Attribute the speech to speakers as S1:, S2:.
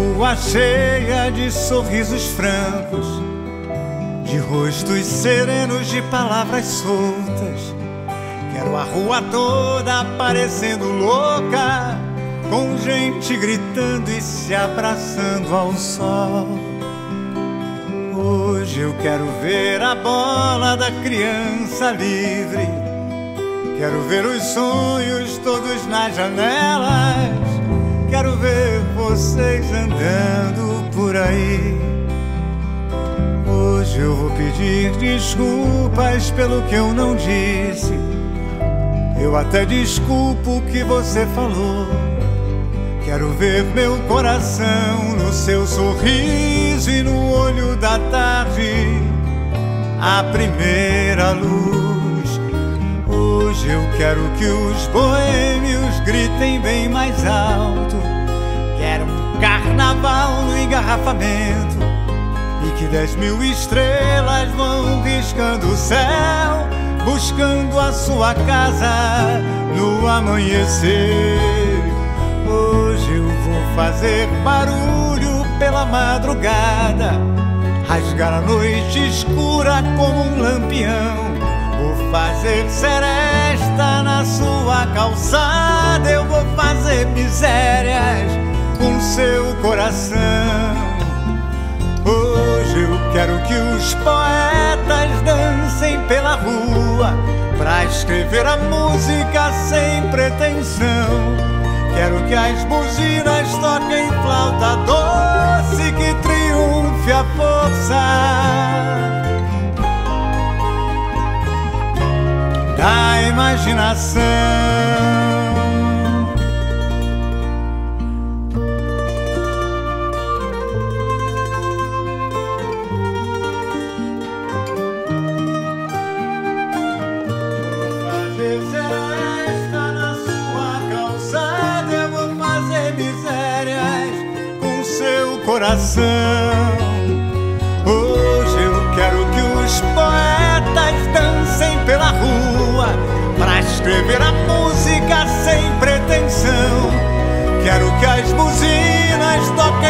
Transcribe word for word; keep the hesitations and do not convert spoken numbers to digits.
S1: rua cheia de sorrisos francos, de rostos serenos, de palavras soltas. Quero a rua toda parecendo louca, com gente gritando e se abraçando ao sol. Hoje eu quero ver a bola da criança livre, quero ver os sonhos todos nas janelas, quero ver vocês andando por aí. Hoje eu vou pedir desculpas pelo que eu não disse, eu até desculpo o que você falou. Quero ver meu coração no seu sorriso e no olho da tarde, a primeira luz. Hoje eu quero que os boêmios gritem bem mais alto, quero um carnaval no engarrafamento e que dez mil estrelas vão riscando o céu, buscando a sua casa no amanhecer. Hoje eu vou fazer barulho pela madrugada, rasgar a noite escura como um lampião. Vou fazer seresta na sua calçada, eu vou fazer misérias com seu coração. Hoje eu quero que os poetas dancem pela rua, pra escrever a música sem pretensão. Quero que as buzinas toquem flauta doce, que triunfe a força da imaginação. Coração. Hoje eu quero que os poetas dancem pela rua, pra escrever a música sem pretensão. Quero que as buzinas toquem